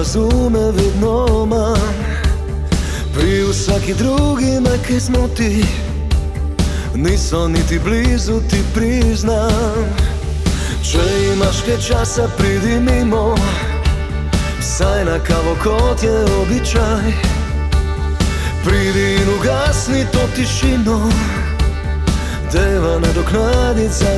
razume vedno manj. Pri vsaki drugi me kaj zmoti, niso niti blizu, ti priznam. Če imaš kaj časa, pridi mimo, vsaj na kavo, kot je običaj. Pridi in ugasni to tišino, deva nadoknaditi za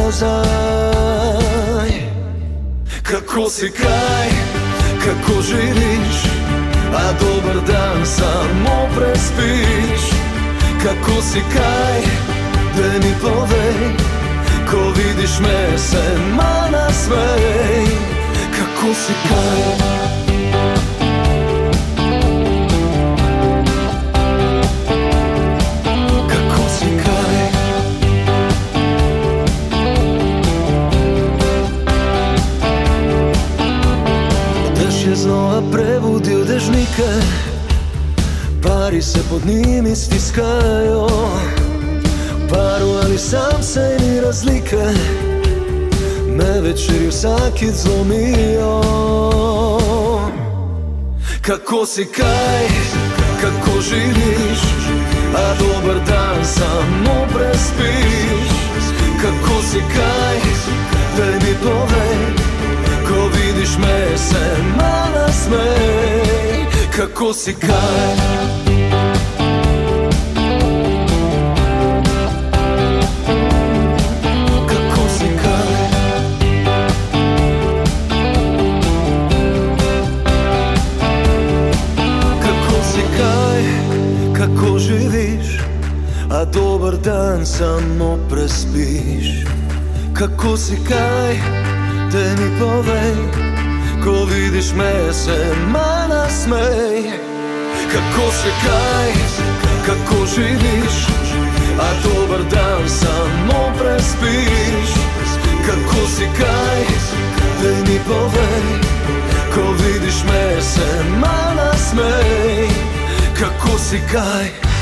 nazaj. Kako si, kaj, kako živiš, a dober dan samo prespiš. Kako si, kaj, da mi povej, ko vidiš me, se ma nasmej. Kako si, kaj. Znova prebudil dežnike, pari se pod njimi stiskajo. Paru ali sam se ni razlike, me večeri vsakič zlomijo. Kako si, kaj, kako živiš, a dober dan samo prespiš. Kako si, kaj, daj mi povej, ko vidiš me, se ma nasmej. Kako si, kaj. Kako si, kaj. Kako si, kaj, kako živiš, a dober dan samo prespiš. Kako si, kaj, te mi povej, ko vidiš me, se ma nasmej. Kako si, kaj, kako živiš, a dober dan samo prespiš. Kako si, kaj, te mi povej, ko vidiš me, se ma nasmej. Kako si, kaj.